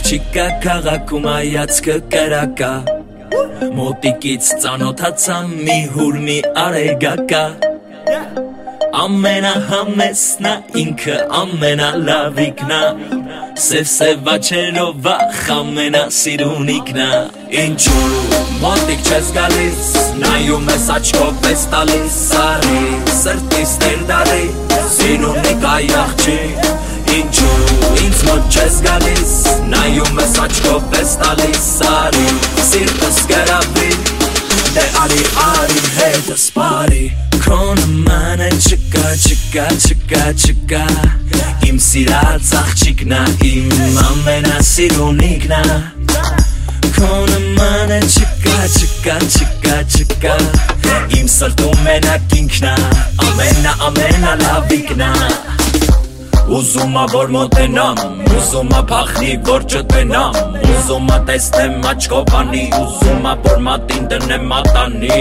աղջիկա քաղաքում հայացքը կրակա Մոտիկից ծանոթացա մի հուր մի արեգակա Ամենահամեսնա ինքը ամենալավիկնա Սև աչերով վախ ամենասիրունիկնա Ինչու մոտիկ չես գալիս նայում ես աչքով ես տալիս Սարի սրտիս ներդարի սիրունիկա աղջիկ Ինչու ինձ մոտ չես գալիս նայում ես աչքով ես տալիս Սարի սիրտս գրավի դե արի հետս բարի Քո նմանը չկա Իմ սիրած աղջիկնա Իմ ամենասիրունիկնա Քո նմանը չկա Իմ սրտում մենակ ինքնա Ամենալավիկնա Ուզումա որ մոտենամ Ուզումա փախնի որ չտենամ Ուզումա տեսնեմ աչքով անի Ուզումա որ մատին դնեմ մատանի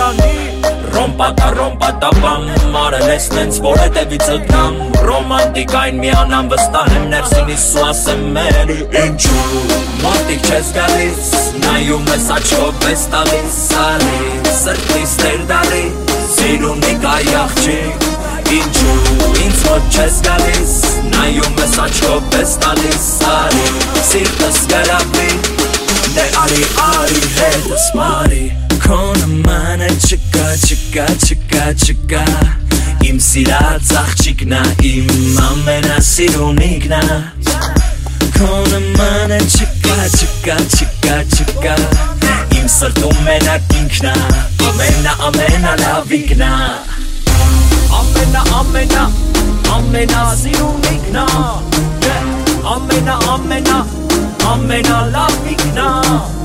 Ռոմպատա բամ Մարել ես նենց որ հետևից ըգնամ Ռոմանտիկային միանամ վստահեմ ներսինիս ու ասեմ մերի Ինչու մոտիկ չես գալիս Նայում ես աչքով ես տալիս Սարի սրտիս ներդարի Սիրունիկա աղջիկ Ինչու ինձ մոտ չես գալիս Նայում ես աչքով ես տալիս Սարի սիրտս գրավի դե արի հետս բարի Քո նմանը չկա Իմ սիրած աղջիկնա Իմ ամենասիրունիկնա Քո նմանը չկա Իմ սրտում մենակ ինքնա Ամենալավիկնա Ամենասիրունիկնա Ամենալավիկնա